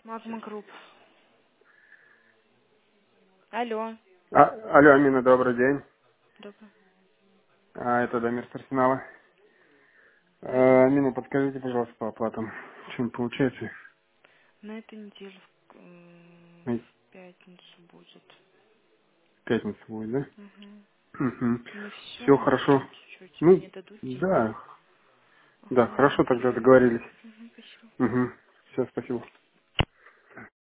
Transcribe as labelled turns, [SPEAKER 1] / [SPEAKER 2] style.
[SPEAKER 1] Магма Групп. Алло.
[SPEAKER 2] Алло, Амина, добрый день.
[SPEAKER 1] Добрый.
[SPEAKER 2] Это Дамир с Арсенала.
[SPEAKER 1] Здрасте.
[SPEAKER 2] Амина, подскажите, пожалуйста, по оплатам. Что не получается?
[SPEAKER 1] На этой неделе
[SPEAKER 2] В
[SPEAKER 1] в пятницу будет.
[SPEAKER 2] пятницу будет, да?
[SPEAKER 1] Угу.
[SPEAKER 2] Угу.
[SPEAKER 1] Не все,
[SPEAKER 2] Все
[SPEAKER 1] но
[SPEAKER 2] хорошо.
[SPEAKER 1] там чуть-чуть
[SPEAKER 2] Ну,
[SPEAKER 1] мне дадут деньги.
[SPEAKER 2] да. Да,
[SPEAKER 1] Ага,
[SPEAKER 2] хорошо,
[SPEAKER 1] ладно.
[SPEAKER 2] тогда договорились.
[SPEAKER 1] Угу, спасибо.
[SPEAKER 2] Угу. Все, спасибо.